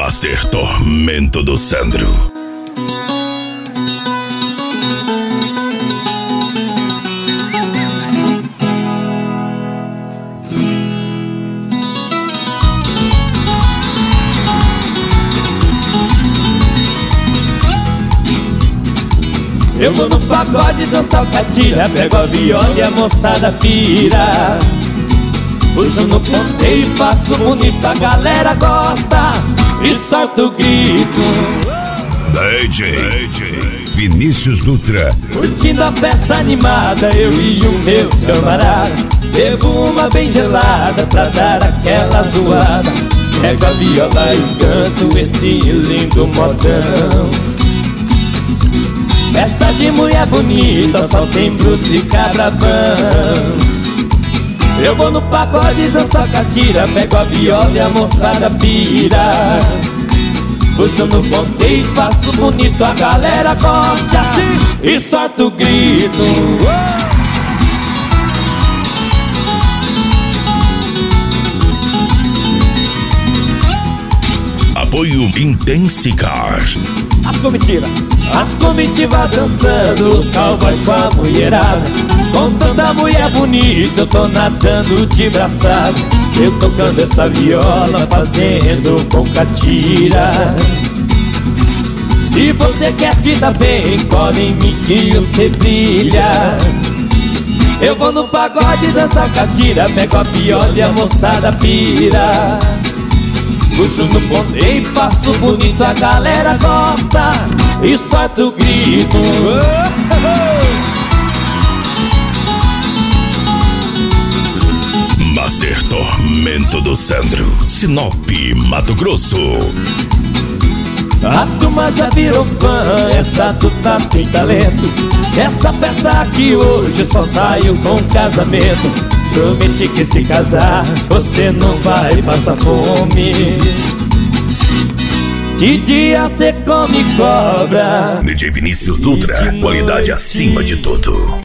Master Tormento do Sandro. Eu vou no pagode dançar o catira, pego a viola e a moçada pira. Puxo no ponteio e passo bonito, a galera gosta e solta o grito. DJ Vinícius Dutra, curtindo a festa animada, eu e o meu camarada. Bebo uma bem gelada pra dar aquela zoada. Pego a viola e canto esse lindo modão. Festa de mulher bonita, só tem bruto e cabravão. Eu vou no pagode dançar catira, pego a viola e a moçada pira. Puxo no ponteio e faço bonito, a galera gosta e solta o grito. apoio Intensicar. As comitivas dançando, os cowboys com a mulherada. Com tanta mulher bonita, eu tô nadando de braçada. Eu tocando essa viola, fazendo com catira. Se você quer se dar bem, cola em mim que você brilha. Eu vou no pagode dançar catira, pego a viola e a moçada pira. Puxo no ponteio e passo bonito, a galera gosta e solta o grito. Master Tormento do Sandro, Sinop, Mato Grosso. A turma já virou fã, essa tuta tem talento. Essa festa aqui hoje só saiu com casamento. Prometi que se casar você não vai passar fome. De dia cê come cobra. DJ Vinícius Dutra, qualidade acima de tudo.